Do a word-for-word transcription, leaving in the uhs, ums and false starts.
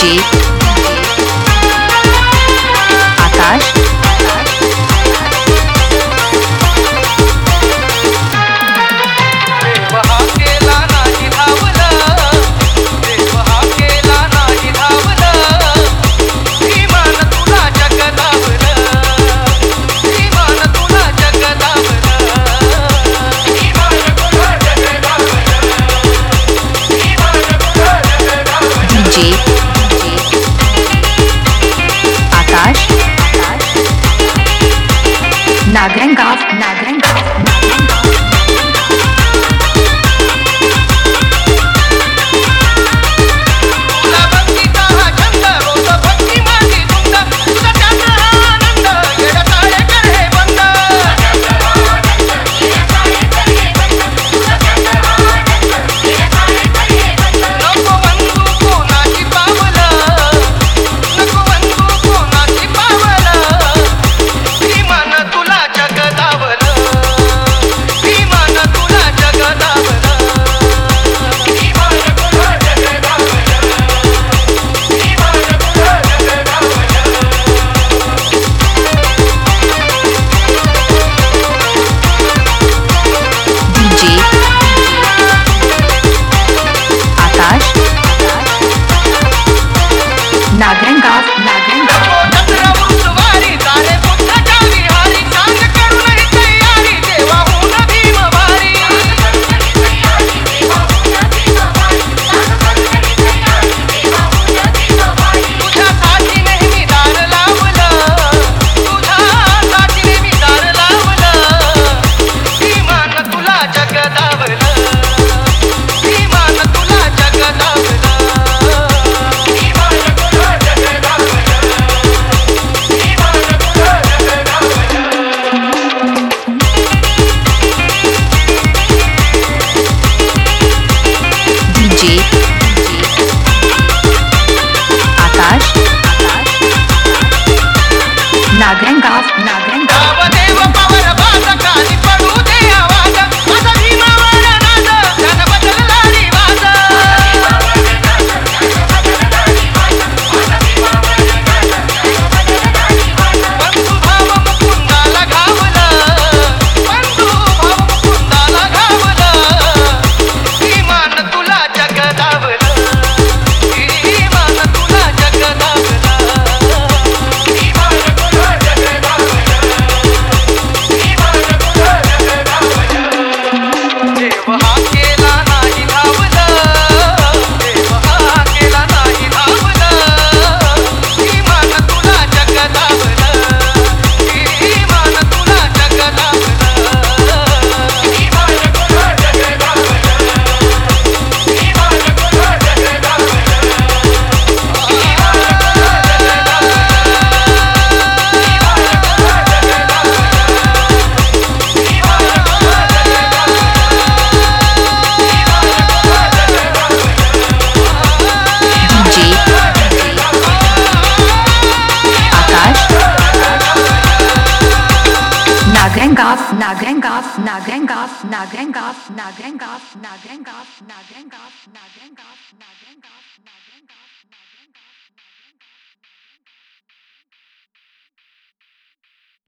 DJ आकाश नागरंगाव नागरंगाव नागरंगाव नागरंगाव नागरंगाव नागरंगाव देव power बाज खाली पडू दे आवाज माझा भीमावर नाद जन बदलला रिवाज बंधू भाव मुकुंदाला घावला बंधू भाव मुकुंदाला घावला इमान तुला जगदावला इमान तुला जगदावला Nagrengaf, Nagrengaf, Nagrengaf, Nagrengaf, Nagrengaf, Nagrengaf, Nagrengaf, Nagrengaf, Nagrengaf.